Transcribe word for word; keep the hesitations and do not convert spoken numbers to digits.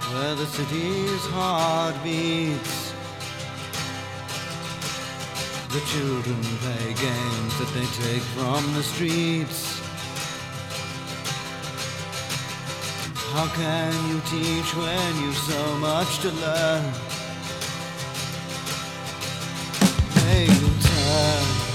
where the city's heart beats. The children play games that they take from the streets. How can you teach when you've so much to learn? Hey, you turn